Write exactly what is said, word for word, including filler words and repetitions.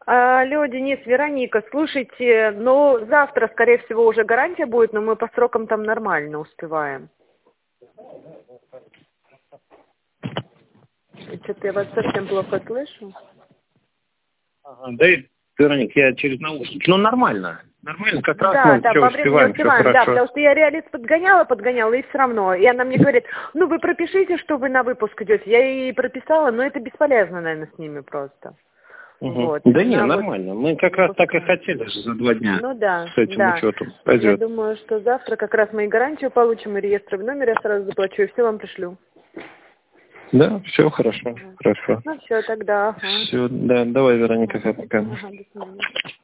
Алло, Денис, Вероника, слушайте, ну, завтра, скорее всего, уже гарантия будет, но мы по срокам там нормально успеваем. Что-то я вас совсем плохо слышу. Ага, да, и, Вероник, я через наушники. Ну, нормально. Нормально, как раз Да, мы да, все по времени успеваем, все успеваем, да, хорошо. потому что я реалист подгоняла, подгоняла, и все равно. И она мне говорит, ну, вы пропишите, что вы на выпуск идете. Я ей прописала, но это бесполезно, наверное, с ними просто. Угу. Вот. Да не, Она вот нормально. Мы как раз так и хотели же за два дня Ну да, с этим да. учетом. Я Пойдет. думаю, что завтра как раз мы и гарантию получим, и реестровый номер я сразу заплачу, и все вам пришлю. Да, все хорошо, Ага. хорошо. Ну все, тогда. Ага. Все, да, давай, Вероника, Ага. пока. Ага, до свидания.